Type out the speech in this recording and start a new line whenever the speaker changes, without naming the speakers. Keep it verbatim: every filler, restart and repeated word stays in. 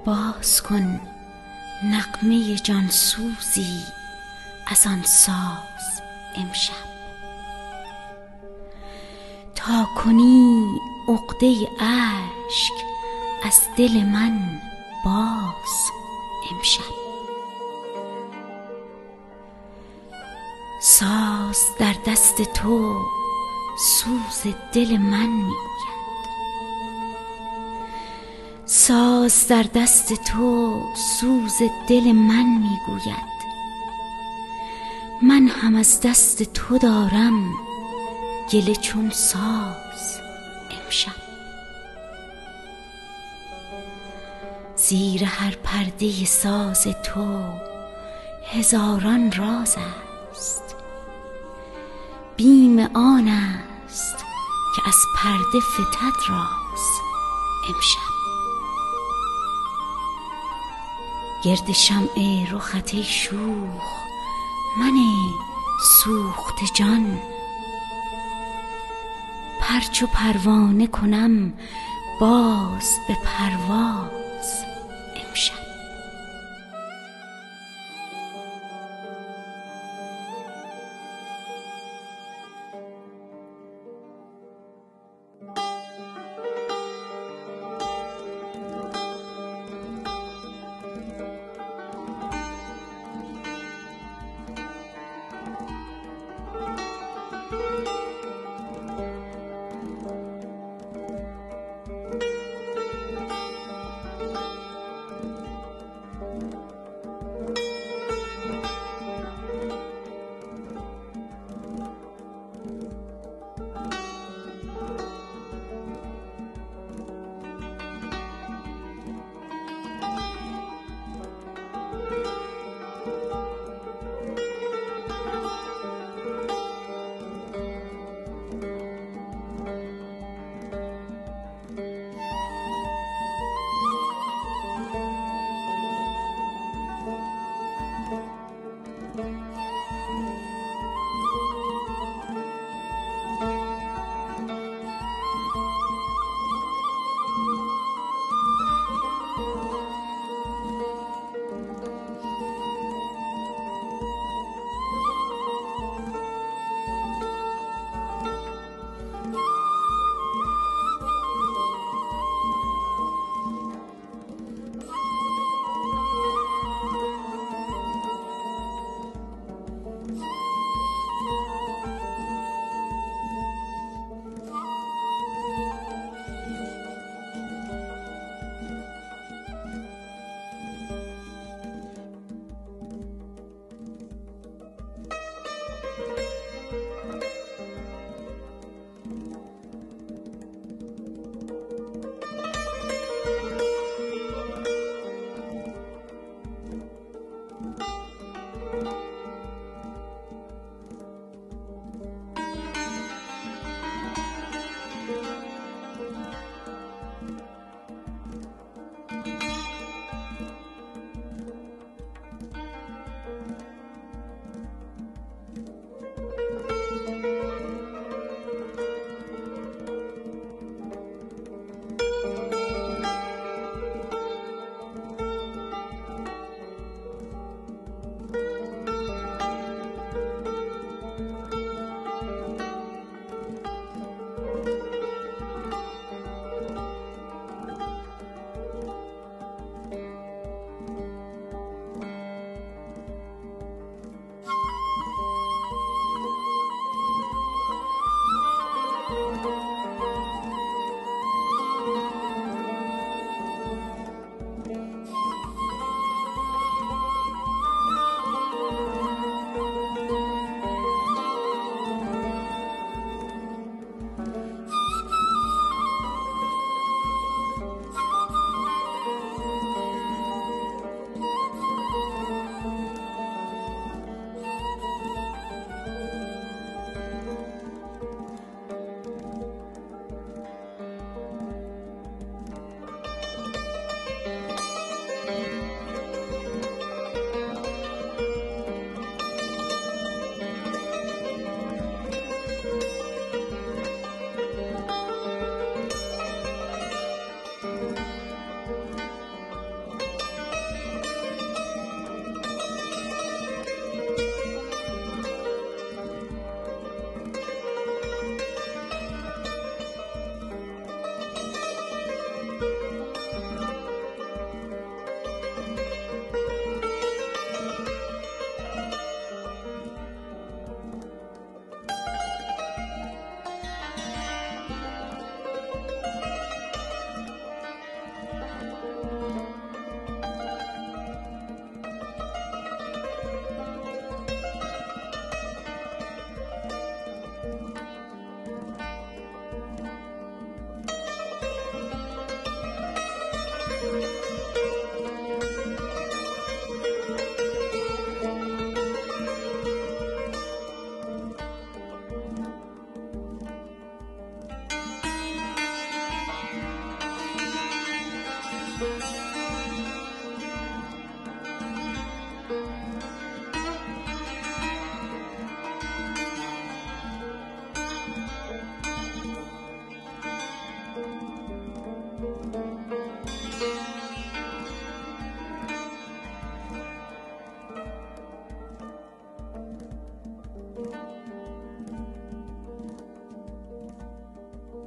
باز کن نغمه جانسوزی از آن ساز امشب، تا کنی عقده اشک از دل من باز امشب. ساز در دست تو سوز دل من میگوید، ساز در دست تو سوز دل من میگوید، من هم از دست تو دارم گله چون ساز امشب. زیر هر پرده ساز تو هزاران راز است، بیم آن است که از پرده فتد راز امشب. گرد شمع رخت ای شوخ من سوخته جان، پرچو پروانه کنم باز به پرواز